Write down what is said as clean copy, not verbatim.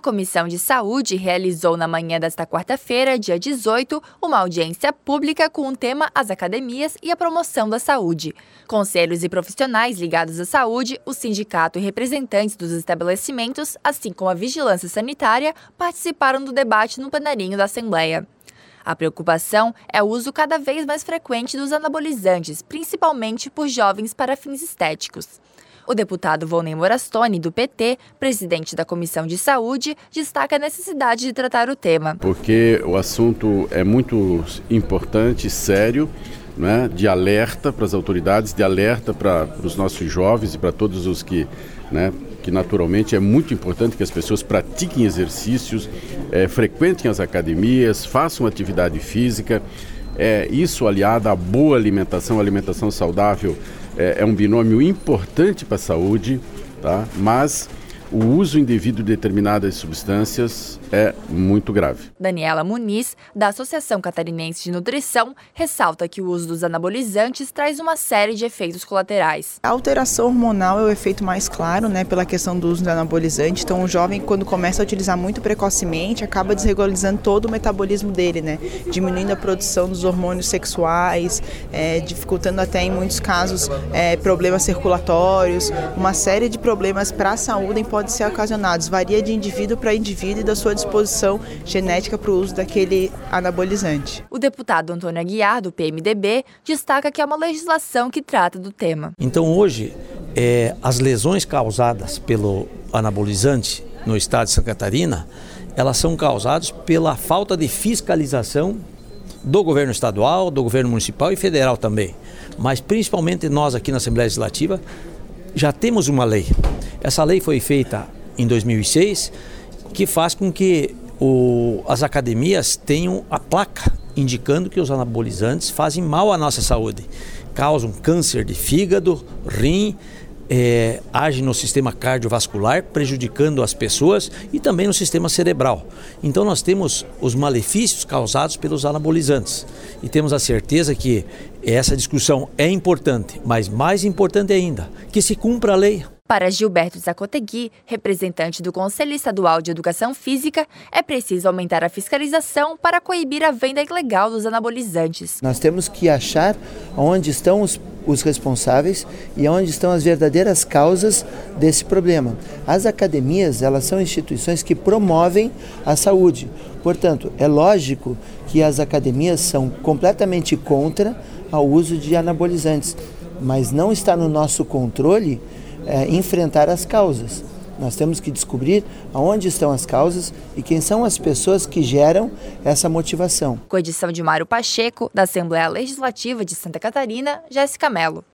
Comissão de Saúde realizou na manhã desta quarta-feira, dia 18, uma audiência pública com o tema As Academias e a Promoção da Saúde. Conselhos e profissionais ligados à saúde, o sindicato e representantes dos estabelecimentos, assim como a vigilância sanitária, participaram do debate no plenarinho da Assembleia. A preocupação é o uso cada vez mais frequente dos anabolizantes, principalmente por jovens para fins estéticos. O deputado Volney Morastoni, do PT, presidente da Comissão de Saúde, destaca a necessidade de tratar o tema. Porque o assunto é muito importante, sério, né, de alerta para as autoridades, de alerta para os nossos jovens e para todos os que naturalmente é muito importante que as pessoas pratiquem exercícios, frequentem as academias, façam atividade física. Isso aliado à boa alimentação saudável, é um binômio importante para a saúde, tá? Mas o uso indevido de determinadas substâncias é muito grave. Daniela Muniz, da Associação Catarinense de Nutrição, ressalta que o uso dos anabolizantes traz uma série de efeitos colaterais. A alteração hormonal é o efeito mais claro, pela questão do uso do anabolizante. Então, o jovem, quando começa a utilizar muito precocemente, acaba desregularizando todo o metabolismo dele, diminuindo a produção dos hormônios sexuais, dificultando até, em muitos casos, problemas circulatórios. Uma série de problemas para a saúde podem ser ocasionados. Varia de indivíduo para indivíduo e da sua disposição genética para o uso daquele anabolizante. O deputado Antônio Aguiar, do PMDB, destaca que é uma legislação que trata do tema. Então hoje, as lesões causadas pelo anabolizante no estado de Santa Catarina, elas são causadas pela falta de fiscalização do governo estadual, do governo municipal e federal também. Mas principalmente nós aqui na Assembleia Legislativa já temos uma lei. Essa lei foi feita em 2006, que faz com que as academias tenham a placa indicando que os anabolizantes fazem mal à nossa saúde. Causam câncer de fígado, rim, agem no sistema cardiovascular, prejudicando as pessoas e também no sistema cerebral. Então nós temos os malefícios causados pelos anabolizantes e temos a certeza que essa discussão é importante, mas mais importante ainda, que se cumpra a lei. Para Gilberto Zacotegui, representante do Conselho Estadual de Educação Física, é preciso aumentar a fiscalização para coibir a venda ilegal dos anabolizantes. Nós temos que achar onde estão os responsáveis e onde estão as verdadeiras causas desse problema. As academias, elas são instituições que promovem a saúde. Portanto, é lógico que as academias são completamente contra o uso de anabolizantes, mas não está no nosso controle enfrentar as causas. Nós temos que descobrir aonde estão as causas e quem são as pessoas que geram essa motivação. Com edição de Mário Pacheco, da Assembleia Legislativa de Santa Catarina, Jéssica Mello.